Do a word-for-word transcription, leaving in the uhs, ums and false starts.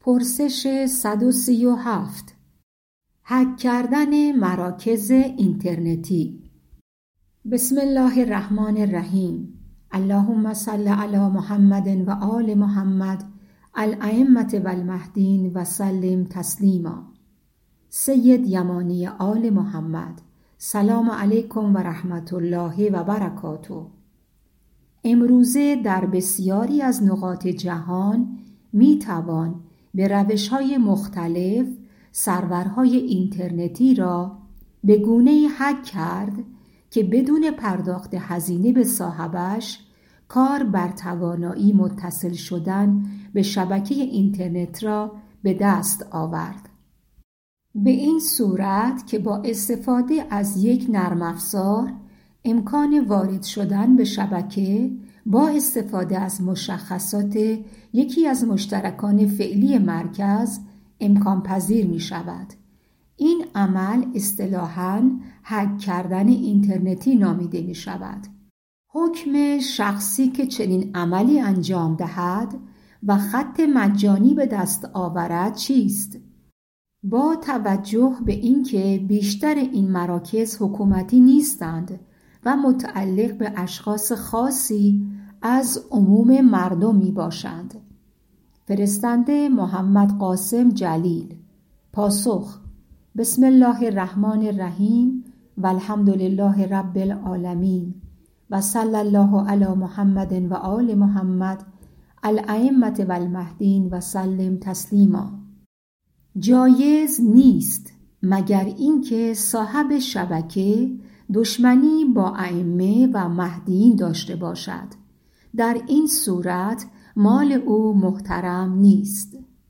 پرسش صد و سی و هفت. هک کردن مراکز اینترنتی. بسم الله الرحمن الرحیم. اللهم صل علی محمد و آل محمد الائمة و المهدین و سلم تسلیما. سید یمانی آل محمد، سلام علیکم و رحمت الله و برکاته. امروزه در بسیاری از نقاط جهان می توان به روش‌های مختلف سرورهای اینترنتی را به گونه‌ای هک کرد که بدون پرداخت هزینه به صاحبش کار بر توانایی متصل شدن به شبکه اینترنت را به دست آورد. به این صورت که با استفاده از یک نرم افزار امکان وارد شدن به شبکه با استفاده از مشخصات یکی از مشترکان فعلی مرکز امکان پذیر می شود. این عمل اصطلاحاً هک کردن اینترنتی نامیده می شود. حکم شخصی که چنین عملی انجام دهد و خط مجانی به دست آورد چیست؟ با توجه به اینکه بیشتر این مراکز حکومتی نیستند و متعلق به اشخاص خاصی از عموم مردم می باشند. فرستنده محمد قاسم جلیل. پاسخ: بسم الله الرحمن الرحیم و الحمد لله رب العالمین و صلی الله علی محمد و آل محمد الائمة و المهدین و سلم تسلیما. جایز نیست مگر اینکه صاحب شبکه دشمنی با ائمه و مهدیین داشته باشد. در این صورت مال او محترم نیست.